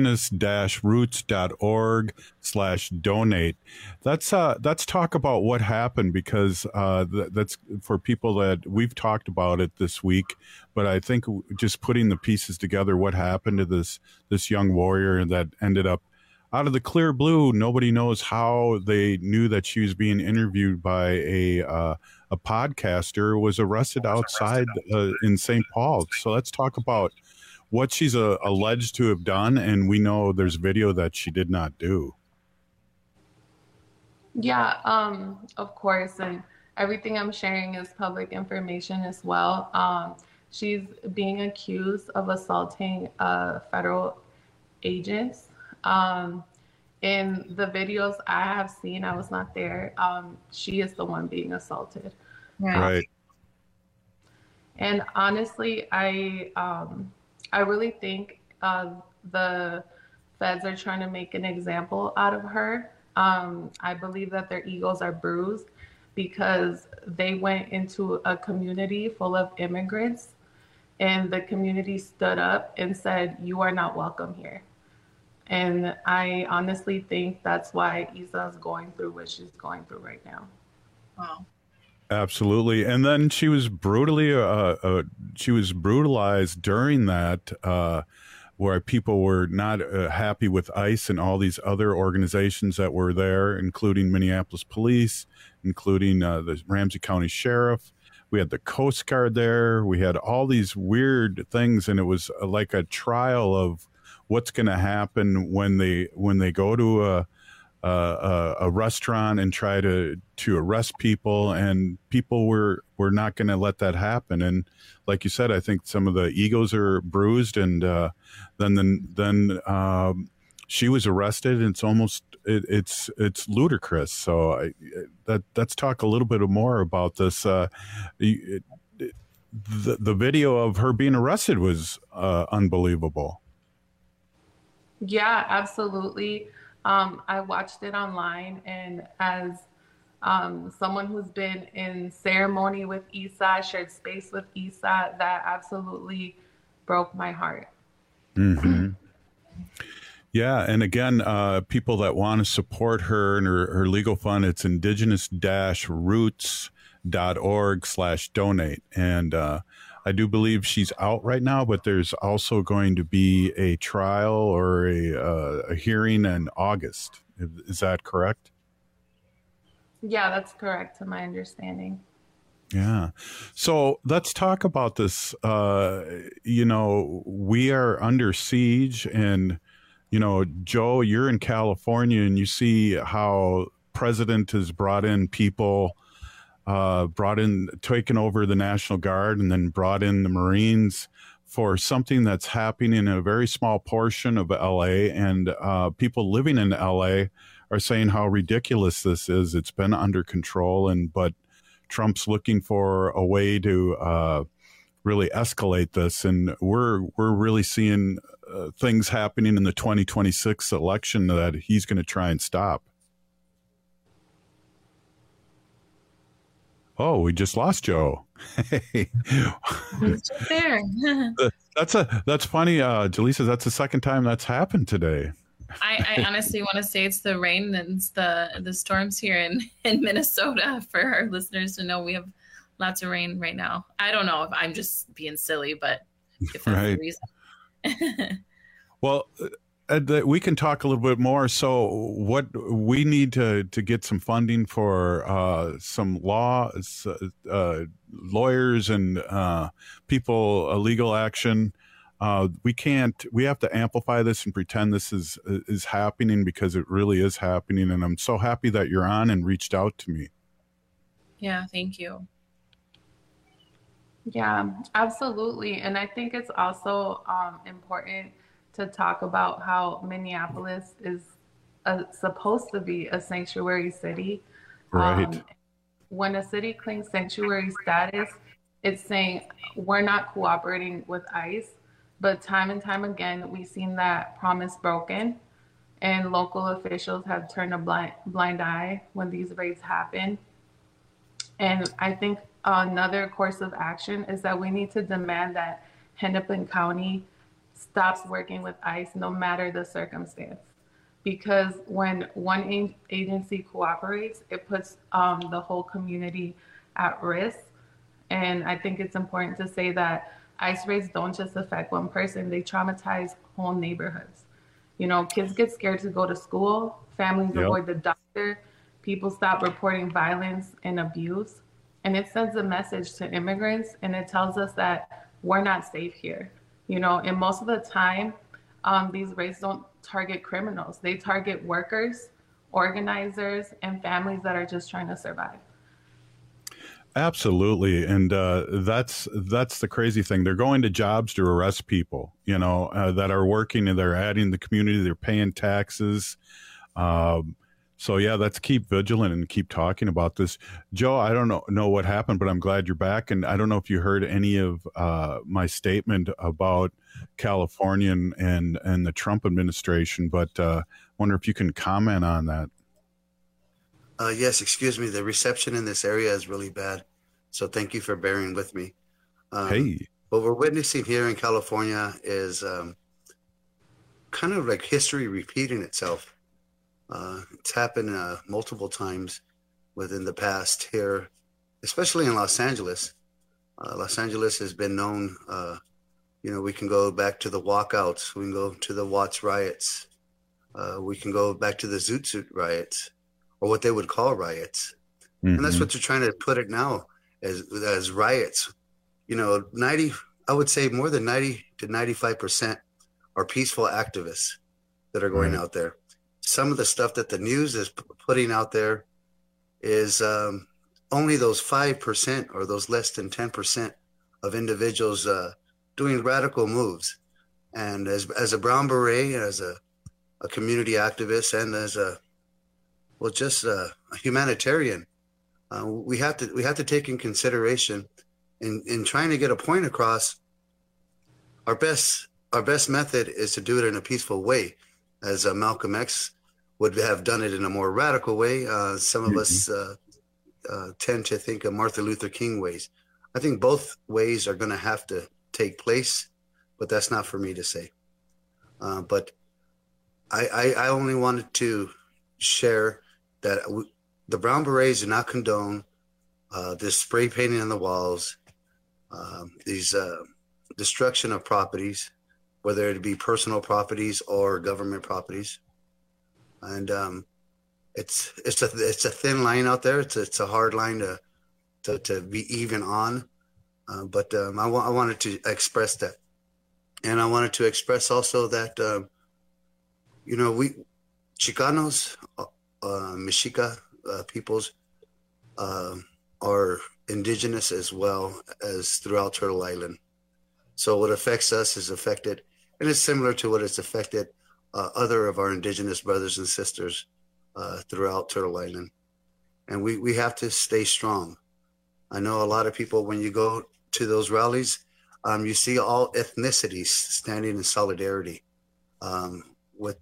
indigenous-roots.org/donate. Let's talk about what happened, because that's for people that we've talked about it this week. But I think just putting the pieces together, what happened to this young warrior that ended up out of the clear blue. Nobody knows how they knew that she was being interviewed by a podcaster, was arrested outside in St. Paul. So let's talk about what she's alleged to have done, and we know there's video that she did not do. Yeah, of course, and everything I'm sharing is public information as well. She's being accused of assaulting federal agents. In the videos I have seen, I was not there. She is the one being assaulted. Right. And honestly, I really think the feds are trying to make an example out of her. I believe that their egos are bruised because they went into a community full of immigrants, and the community stood up and said, "You are not welcome here." And I honestly think that's why Isa is going through what she's going through right now. Wow. Absolutely. And then she was brutalized during that, where people were not happy with ICE and all these other organizations that were there, including Minneapolis Police, including the Ramsey County Sheriff. We had the Coast Guard there. We had all these weird things, and it was like a trial of what's going to happen when they go to a restaurant and try to arrest people, and people were not going to let that happen. And like you said, I think some of the egos are bruised, and then she was arrested, and it's ludicrous. So let's talk a little bit more about this. The video of her being arrested was unbelievable. Yeah, absolutely. I watched it online, and as someone who's been in ceremony with Isa, shared space with Isa, that absolutely broke my heart. Mm-hmm. Yeah, and again, people that want to support her and her legal fund, it's indigenous-roots.org/donate. And I do believe she's out right now, but there's also going to be a trial or a hearing in August. Is that correct? Yeah, that's correct to my understanding. Yeah. So let's talk about this. We are under siege, and, Joe, you're in California, and you see how president has brought in people, taken over the National Guard, and then brought in the Marines for something that's happening in a very small portion of LA. And people living in LA are saying how ridiculous this is. It's been under control, but Trump's looking for a way to really escalate this. And we're really seeing things happening in the 2026 election that he's going to try and stop. Oh, we just lost Joe. Hey. He's just there. That's funny, Jaleesa. That's the second time that's happened today. I honestly want to say it's the rain and it's the storms here in Minnesota for our listeners to know we have lots of rain right now. I don't know if I'm just being silly, but if that's the reason. Well, we can talk a little bit more. So what we need to get some funding for some lawyers and people, legal action. We have to amplify this and pretend this is happening, because it really is happening. And I'm so happy that you're on and reached out to me. Yeah, thank you. Yeah, absolutely. And I think it's also important to talk about how Minneapolis is supposed to be a sanctuary city. Right. When a city claims sanctuary status, it's saying we're not cooperating with ICE. But time and time again, we've seen that promise broken, and local officials have turned a blind eye when these raids happen. And I think another course of action is that we need to demand that Hennepin County stops working with ICE no matter the circumstance. Because when one agency cooperates, it puts the whole community at risk. And I think it's important to say that ICE raids don't just affect one person, they traumatize whole neighborhoods. Kids get scared to go to school, families avoid the doctor, people stop reporting violence and abuse. And it sends a message to immigrants, and it tells us that we're not safe here. And most of the time, these raids don't target criminals. They target workers, organizers, and families that are just trying to survive. Absolutely. And that's the crazy thing. They're going to jobs to arrest people, that are working, and they're adding the community, they're paying taxes. So yeah, let's keep vigilant and keep talking about this. Joe, I don't know what happened, but I'm glad you're back. And I don't know if you heard any of my statement about California and the Trump administration, but wonder if you can comment on that. Yes, excuse me. The reception in this area is really bad. So thank you for bearing with me. Hey. What we're witnessing here in California is kind of like history repeating itself. It's happened multiple times within the past here, especially in Los Angeles. Los Angeles has been known, we can go back to the walkouts. We can go to the Watts riots. We can go back to the Zoot Suit riots, or what they would call riots. Mm-hmm. And that's what they're trying to put it now as riots. I would say more than 90 to 95% are peaceful activists that are going out there. Some of the stuff that the news is putting out there is only those 5% or those less than 10% of individuals doing radical moves. And as a Brown Beret, as a community activist, and as a humanitarian, we have to take in consideration in trying to get a point across. Our best method is to do it in a peaceful way, as Malcolm X would have done it in a more radical way. Some of us tend to think of Martin Luther King ways. I think both ways are going to have to take place, but that's not for me to say. But I only wanted to share that the Brown Berets do not condone this spray painting on the walls, these destruction of properties, whether it be personal properties or government properties. And it's a thin line out there. It's a hard line to be even on. But I wanted to express that, and I wanted to express also that we Chicanos, Mexica peoples are indigenous as well as throughout Turtle Island. So what affects us is affected, and it's similar to what has affected other of our indigenous brothers and sisters throughout Turtle Island. And we have to stay strong. I know a lot of people, when you go to those rallies, you see all ethnicities standing in solidarity with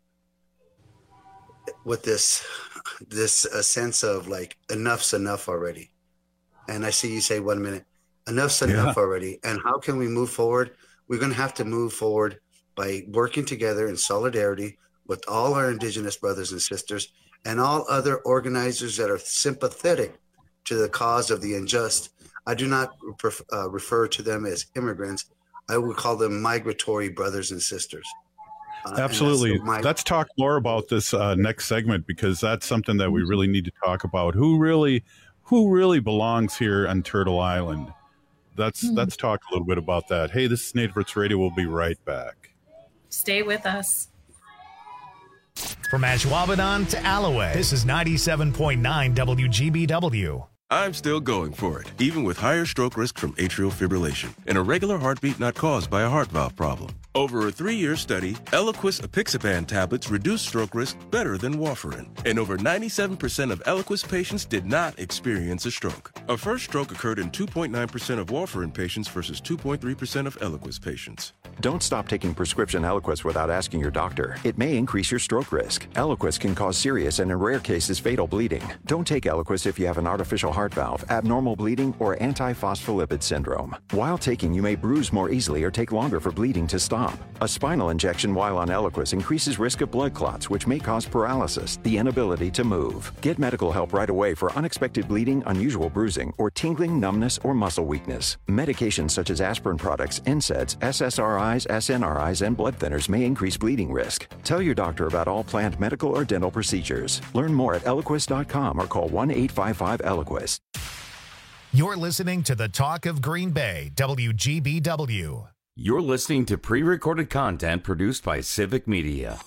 this sense of like, enough's enough already. And I see you say, 1 minute, enough's enough already. And how can we move forward? We're going to have to move forward by working together in solidarity with all our indigenous brothers and sisters and all other organizers that are sympathetic to the cause of the unjust. I do not refer to them as immigrants. I would call them migratory brothers and sisters. Absolutely. Let's talk more about this next segment, because that's something that we really need to talk about. Who really belongs here on Turtle Island? Let's talk a little bit about that. Hey, this is Native Roots Radio. We'll be right back. Stay with us. From Ashwaubenon to Alloway, this is 97.9 WGBW. I'm still going for it, even with higher stroke risk from atrial fibrillation, an irregular heartbeat not caused by a heart valve problem. Over a 3-year study, Eliquis apixaban tablets reduce stroke risk better than warfarin, and over 97% of Eliquis patients did not experience a stroke. A first stroke occurred in 2.9% of warfarin patients versus 2.3% of Eliquis patients. Don't stop taking prescription Eliquis without asking your doctor. It may increase your stroke risk. Eliquis can cause serious and in rare cases fatal bleeding. Don't take Eliquis if you have an artificial heart valve, abnormal bleeding, or antiphospholipid syndrome. While taking, you may bruise more easily or take longer for bleeding to stop. A spinal injection while on Eliquis increases risk of blood clots, which may cause paralysis, the inability to move. Get medical help right away for unexpected bleeding, unusual bruising, or tingling, numbness, or muscle weakness. Medications such as aspirin products, NSAIDs, SSRIs, SNRIs, and blood thinners may increase bleeding risk. Tell your doctor about all planned medical or dental procedures. Learn more at Eliquis.com or call 1-855-ELIQUIS. You're listening to the Talk of Green Bay, WGBW. You're listening to pre-recorded content produced by Civic Media.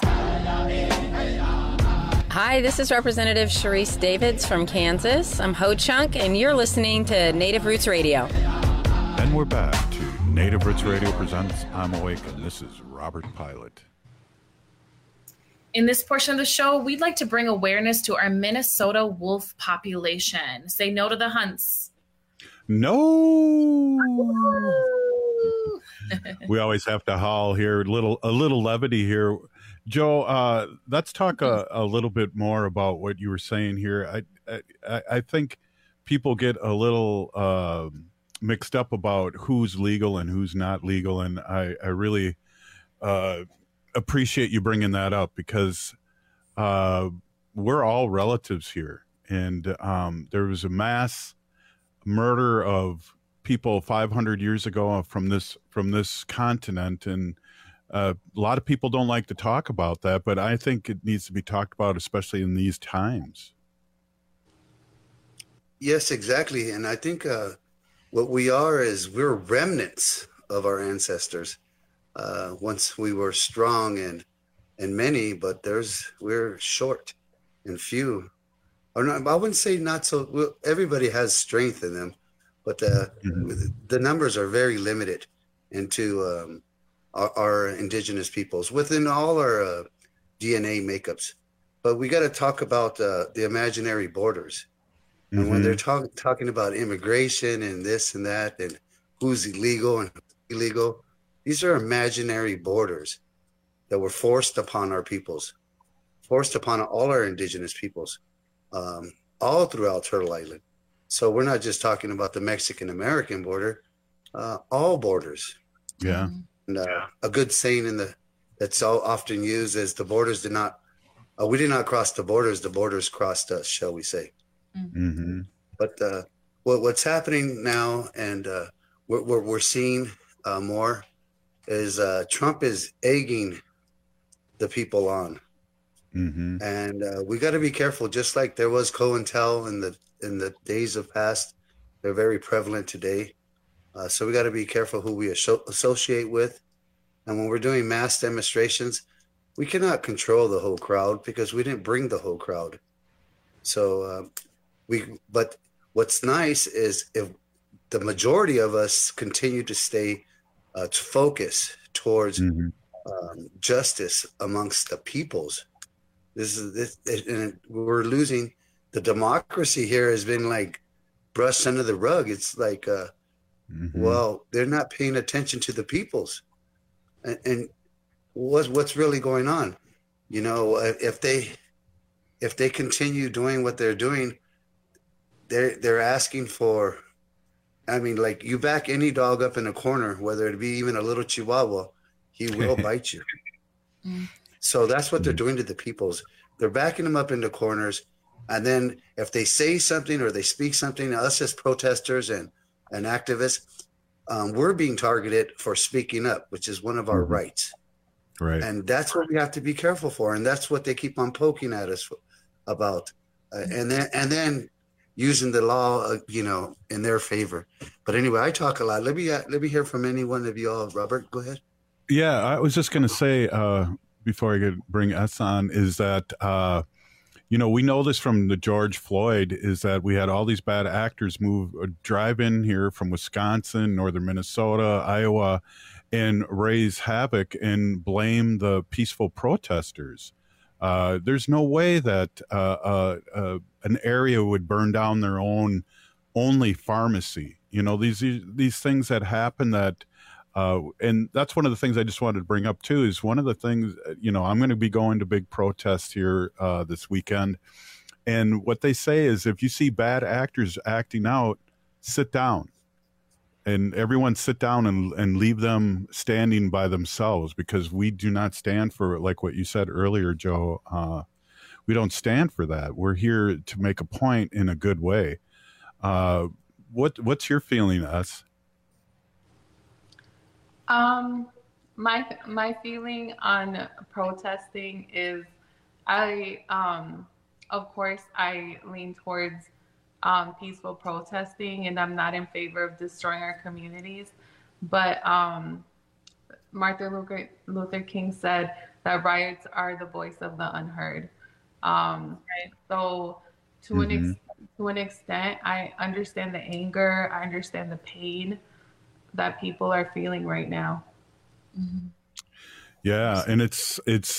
Hi, this is Representative Sharice Davids from Kansas. I'm Ho Chunk, and you're listening to Native Roots Radio. And we're back to Native Roots Radio presents I'm Awake, and this is Robert Pilot. In this portion of the show, we'd like to bring awareness to our Minnesota wolf population. Say no to the hunts. No. We always have to howl here. A little levity here. Joe, let's talk a little bit more about what you were saying here. I think people get a little mixed up about who's legal and who's not legal, and I really appreciate you bringing that up, because we're all relatives here, and there was a mass murder of people 500 years ago from this continent, and a lot of people don't like to talk about that, but I think it needs to be talked about, especially in these times. Yes, exactly. And I think what we are is we're remnants of our ancestors. Once we were strong and many, but we're short and few. Or not, I wouldn't say not so. Well, everybody has strength in them, but the numbers are very limited into our indigenous peoples within all our DNA makeups. But we got to talk about the imaginary borders. And when they're talking about immigration and this and that, and who's illegal and who's illegal, these are imaginary borders that were forced upon our peoples, forced upon all our indigenous peoples, all throughout Turtle Island. So we're not just talking about the Mexican-American border, all borders. Yeah. And a good saying that's so often used is the borders did not, we did not cross the borders crossed us, shall we say. Mm-hmm. But what's happening now, and we're seeing more, is Trump is egging the people on. Mm-hmm. And we got to be careful, just like there was COINTEL in the days of past. They're very prevalent today. So we got to be careful who we associate with. And when we're doing mass demonstrations, we cannot control the whole crowd because we didn't bring the whole crowd. So but what's nice is if the majority of us continue to stay to focus towards justice amongst the peoples. And we're losing. The democracy here has been like brushed under the rug. It's like, well, they're not paying attention to the peoples, and what's really going on. You know, if they continue doing what they're doing, they're asking for. I mean, like, you back any dog up in a corner, whether it be even a little Chihuahua, he will bite you. So that's what they're doing to the peoples. They're backing them up into corners. And then if they say something or they speak something, us as protesters and activists, we're being targeted for speaking up, which is one of our rights. Right. And that's what we have to be careful for. And that's what they keep on poking at us about. And then using the law, in their favor. But anyway, I talk a lot. Let me hear from any one of you all. Robert, go ahead. Yeah, I was just going to say, before I could bring S on, is that, we know this from the George Floyd, is that we had all these bad actors drive in here from Wisconsin, northern Minnesota, Iowa, and raise havoc and blame the peaceful protesters. There's no way that an area would burn down their only pharmacy. These things that happen that, and that's one of the things I just wanted to bring up too, is one of the things, I'm going to be going to big protests here this weekend. And what they say is, if you see bad actors acting out, sit down. And everyone sit down and leave them standing by themselves, because we do not stand for, like what you said earlier, Joe, we don't stand for that. We're here to make a point in a good way. What's your feeling, us? My feeling on protesting is of course I lean towards peaceful protesting, and I'm not in favor of destroying our communities. But Martin Luther King said that riots are the voice of the unheard. So to an extent, I understand the anger. I understand the pain that people are feeling right now. Yeah, and it's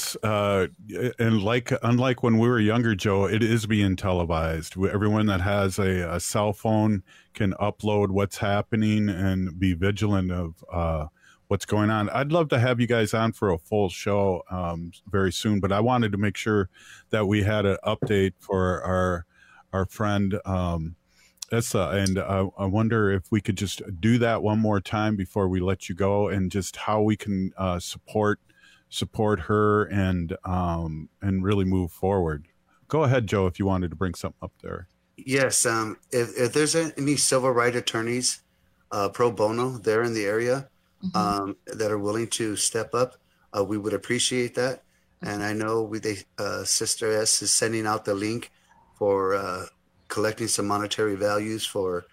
unlike when we were younger, Joe, it is being televised. Everyone that has a cell phone can upload what's happening and be vigilant of what's going on. I'd love to have you guys on for a full show very soon, but I wanted to make sure that we had an update for our friend Issa, and I wonder if we could just do that one more time before we let you go, and just how we can support her and really move forward. Go ahead, Joe, if you wanted to bring something up there. Yes, if there's any civil rights attorneys pro bono there in the area that are willing to step up, we would appreciate that. And I know Sister S is sending out the link for collecting some monetary values for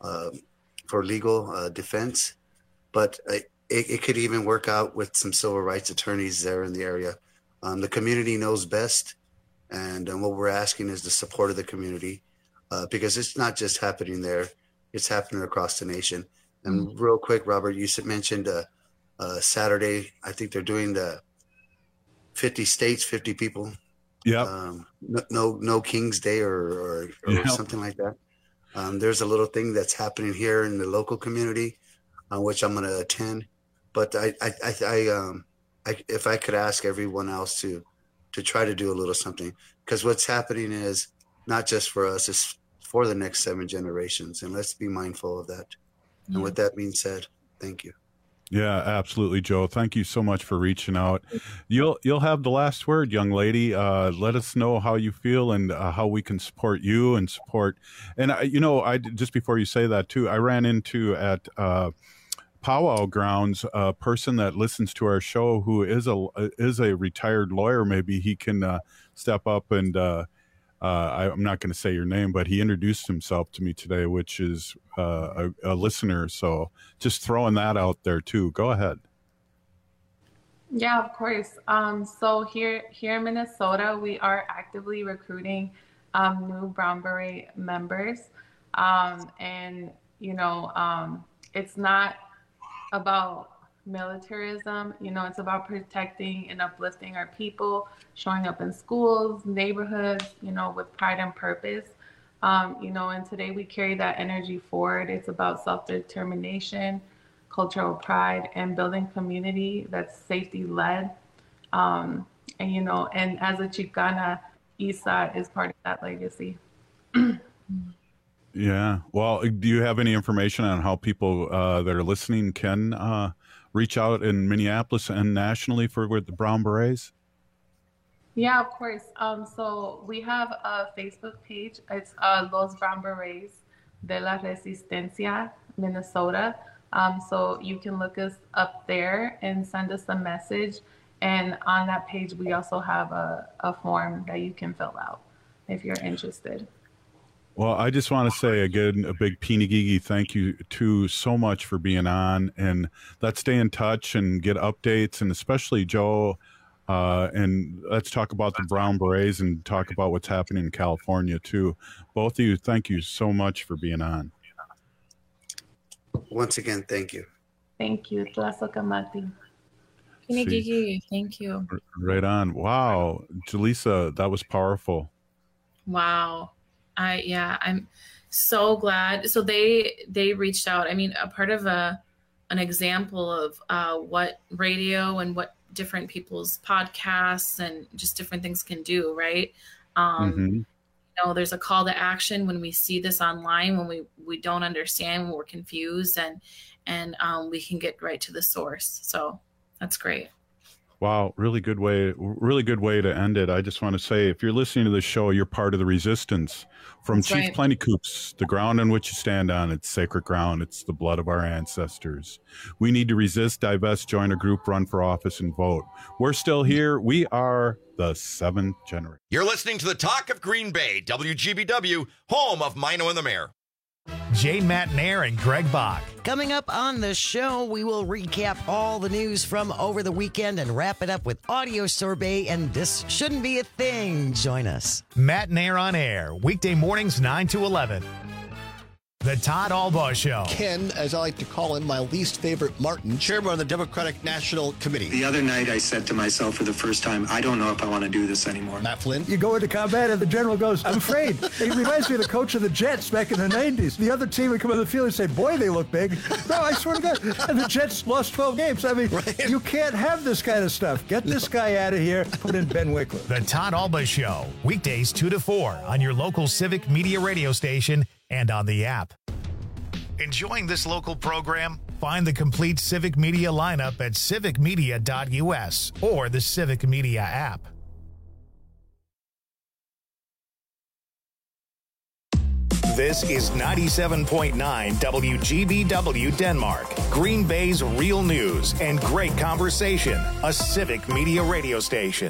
legal defense, but it could even work out with some civil rights attorneys there in the area. The community knows best, and what we're asking is the support of the community, because it's not just happening there, it's happening across the nation. And real quick, Robert, you mentioned Saturday, I think they're doing the 50 states, 50 people. Yeah. No King's Day or something like that. There's a little thing that's happening here in the local community, which I'm going to attend. But I if I could ask everyone else to try to do a little something, because what's happening is not just for us, it's for the next 7 generations, and let's be mindful of that. Yeah. And with that being said, thank you. Yeah, absolutely, Joe. Thank you so much for reaching out. You'll have the last word, young lady. Let us know how you feel and how we can support you and support. And I just before you say that too, I ran into at Powwow Grounds a person that listens to our show who is a retired lawyer. Maybe he can step up and I'm not going to say your name, but he introduced himself to me today, which is a listener. So just throwing that out there too. Go ahead. Yeah, of course. So here in Minnesota, we are actively recruiting new Brown Beret members. And it's not about militarism, it's about protecting and uplifting our people, showing up in schools, neighborhoods, with pride and purpose. And today we carry that energy forward. It's about self-determination, cultural pride, and building community that's safety-led. And as a Chicana, Issa is part of that legacy. Yeah. Well, do you have any information on how people that are listening can reach out in Minneapolis and nationally with the Brown Berets? Yeah, of course. So we have a Facebook page. It's Los Brown Berets de la Resistencia, Minnesota. So you can look us up there and send us a message. And on that page, we also have a form that you can fill out if you're interested. Well, I just want to say again, a big Pinigigi thank you to so much for being on, and let's stay in touch and get updates, and especially Joe, and let's talk about the Brown Berets and talk about what's happening in California too. Both of you, thank you so much for being on. Once again, thank you. Thank you. Tlasokamati. Pinigigi, thank you. Right on. Wow. Jaleesa, that was powerful. Wow. I'm so glad. So they reached out. I mean, a part of an example of what radio and what different people's podcasts and just different things can do, right? There's a call to action when we see this online, when we don't understand, when we're confused, and we can get right to the source. So that's great. Wow, really good way to end it. I just want to say, if you're listening to this show, you're part of the resistance. From That's Chief right. Plenty Coops, the ground on which you stand on, it's sacred ground. It's the blood of our ancestors. We need to resist, divest, join a group, run for office, and vote. We're still here. We are the 7th generation. You're listening to the Talk of Green Bay, WGBW, home of Mino and the Mayor. Jay Matnair and Greg Bach. Coming up on the show, we will recap all the news from over the weekend and wrap it up with audio sorbet, and this shouldn't be a thing. Join us. Matnair on air, weekday mornings 9 to 11. The Todd Albaugh Show. Ken, as I like to call him, my least favorite Martin, chairman of the Democratic National Committee. The other night I said to myself for the first time, I don't know if I want to do this anymore. Matt Flynn. You go into combat and the general goes, I'm afraid. He reminds me of the coach of the Jets back in the 90s. The other team would come on the field and say, boy, they look big. No, I swear to God. And the Jets lost 12 games. I mean, right. You can't have this kind of stuff. Get this guy out of here. Put in Ben Wickler. The Todd Albaugh Show. Weekdays 2 to 4 on your local Civic Media radio station and on the app. Enjoying this local program? Find the complete Civic Media lineup at civicmedia.us or the Civic Media app. This is 97.9 WGBW Denmark, Green Bay's real news and great conversation, a Civic Media radio station.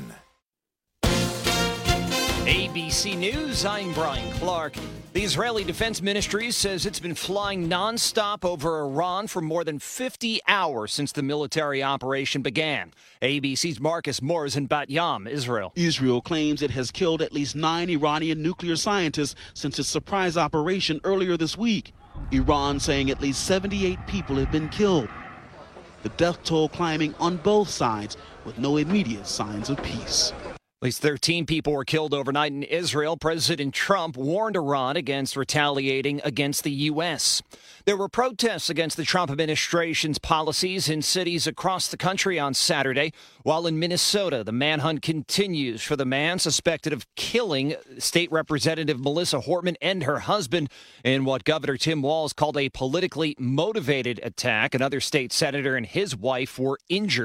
ABC News, I'm Brian Clark. The Israeli Defense Ministry says it's been flying nonstop over Iran for more than 50 hours since the military operation began. ABC's Marcus Moore is in Bat Yam, Israel. Israel claims it has killed at least 9 Iranian nuclear scientists since its surprise operation earlier this week. Iran saying at least 78 people have been killed. The death toll climbing on both sides with no immediate signs of peace. At least 13 people were killed overnight in Israel. President Trump warned Iran against retaliating against the U.S. There were protests against the Trump administration's policies in cities across the country on Saturday, while in Minnesota, the manhunt continues for the man suspected of killing State Representative Melissa Hortman and her husband in what Governor Tim Walz called a politically motivated attack. Another state senator and his wife were injured.